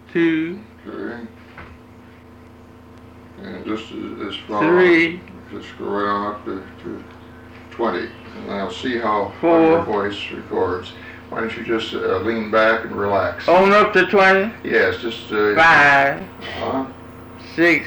2, Okay. And just as far 3, just go right on up to 20, and I'll see how 4, your voice records. Why don't you just lean back and relax? on up to 20, Yes, just 5, 6,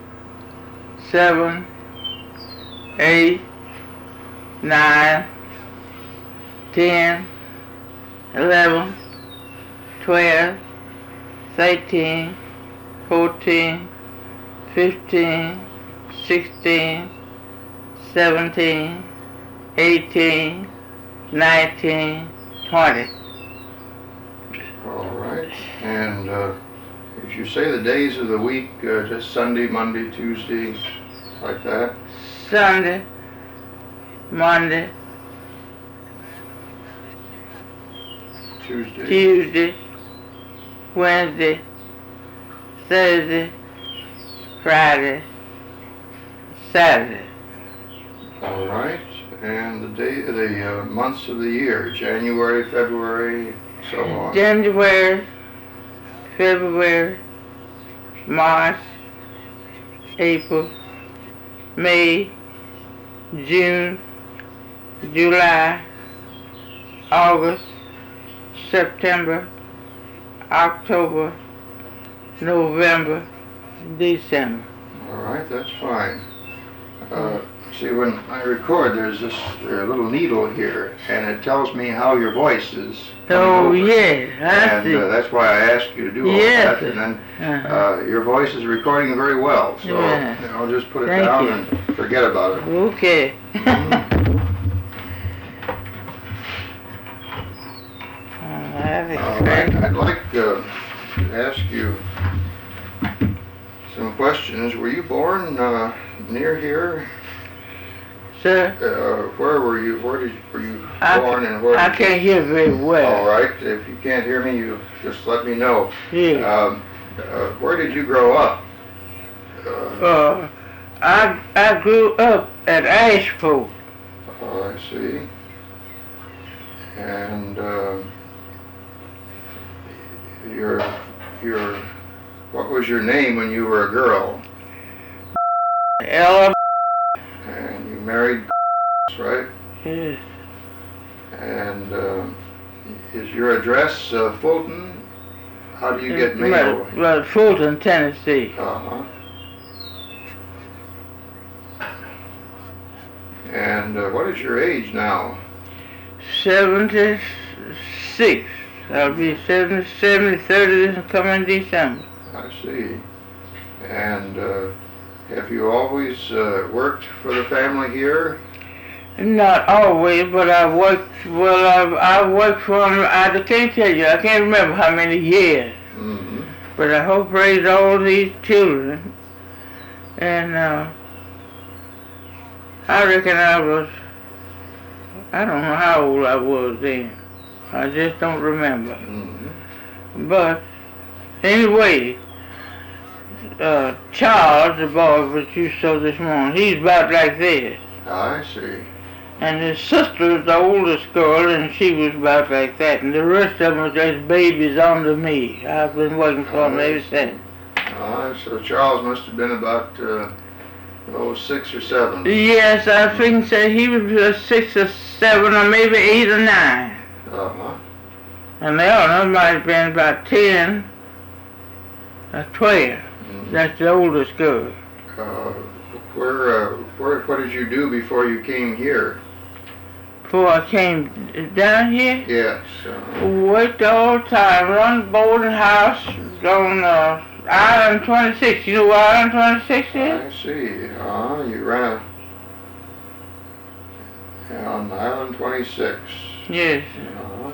7, 8, 9, 10, 11, 12, 13, 14, 15, 16, 17, 18, 19, 20. All right. And if you say the days of the week, just Sunday, Monday, Tuesday, like that? Sunday, Monday, Tuesday, Wednesday, Thursday, Friday, Saturday. All right. And the months of the year, January, February, so on. January, February, March, April, May, June, July, August, September, October, November, December. All right, that's fine. See, when I record, there's this little needle here, and it tells me how your voice is coming Oh, over. yes, I see. And that's why I asked you to do all Yes. that. And then your voice is recording very well, so Yeah. I'll just put it Thank down you. and forget about it. Okay. All right, I'd like to ask you some questions. Were you born near here? Sir, Where were you? Were you I- born, and where? I can't hear very well. All right. If you can't hear me, you just let me know. Yeah. Where did you grow up? I grew up at Ashford. Oh, I see. And what was your name when you were a girl? Ella. And you married, right? Yes. And is your address Fulton? How do you get mail? Well, Fulton, Tennessee. Uh-huh. And what is your age now? 76. I'll be 70, 30 this coming December. I see. And have you always worked for the family here? Not always, but I worked for them. I can't tell you. I can't remember how many years. Mm-hmm. But I hope raised all these children. And I reckon I don't know how old I was then. I just don't remember. Mm-hmm. But anyway, Charles, the boy that you saw this morning, he's about like this. I see. And his sister was the oldest girl, and she was about like that. And the rest of them was just babies under me. I've been waiting for them ever since. So Charles must have been about 6 or 7. Yes, I think so. He was 6 or 7, or maybe 8 or 9. Uh-huh. And the other might have been about 10 or 12. Mm-hmm. That's the oldest girl. What did you do before you came here? Before I came down here, Yes. worked all the time, run the boarding house on Island 26. You know where Island 26 is? I see. You ran on Island 26. Yes.